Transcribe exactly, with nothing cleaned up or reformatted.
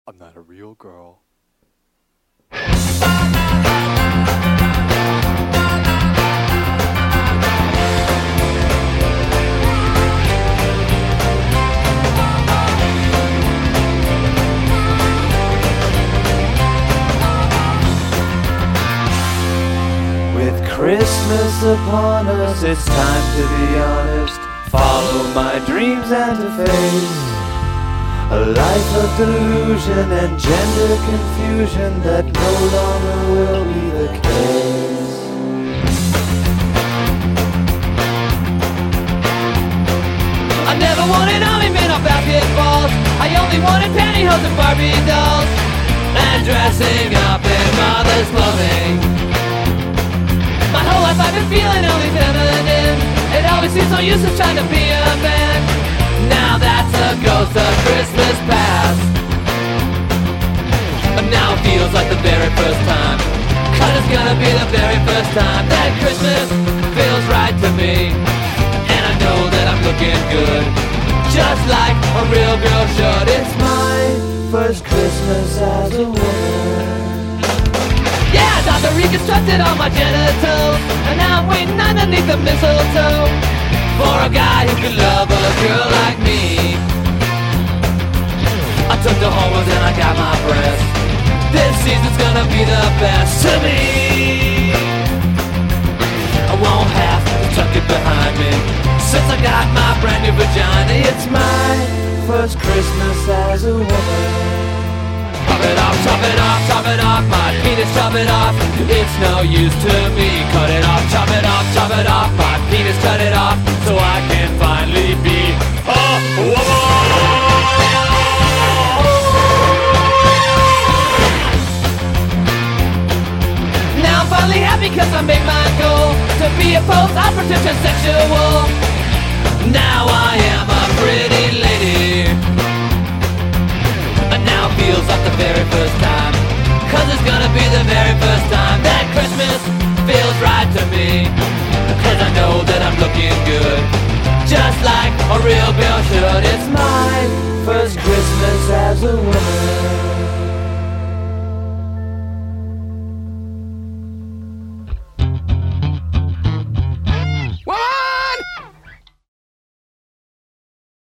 I'm not a real girl. With Christmas upon us, it's time to be honest. Follow my dreams and to face a life of delusion and gender confusion that no longer will be the case. I never wanted army men or basketballs. I only wanted pantyhose and Barbie dolls, and dressing up in mother's clothing. My whole life I've been feeling only feminine. It always seems so useless trying to be a man. Now that's a ghost of Christmas past. But now it feels like the very first time, 'cause it's gonna be the very first time that Christmas feels right to me. And I know that I'm looking good, just like a real girl should. It's my first Christmas as a woman. Yeah, Doctor reconstructed all my genitals, and now I'm waiting underneath the mistletoe for a guy who could love a girl like me. I took the hormones and I got my breath. This season's gonna be the best to me. I won't have to tuck it behind me, since I got my brand new vagina. It's my first Christmas as a woman. Chop it off, chop it off, chop it off, my penis, chop it off. It's no use to me. Cut it off, chop it off, chop it off, my penis, cut it off, so I can finally be a woman. Now I'm finally happy 'cause I made my goal to be a post-operative transsexual. Now I am a pretty lady, and now it feels like the very first time, 'cause it's gonna be the very first time that Christmas feels right to me. 'Cause I know that I'm looking good, just like a real girl should. It's my first Christmas as a woman.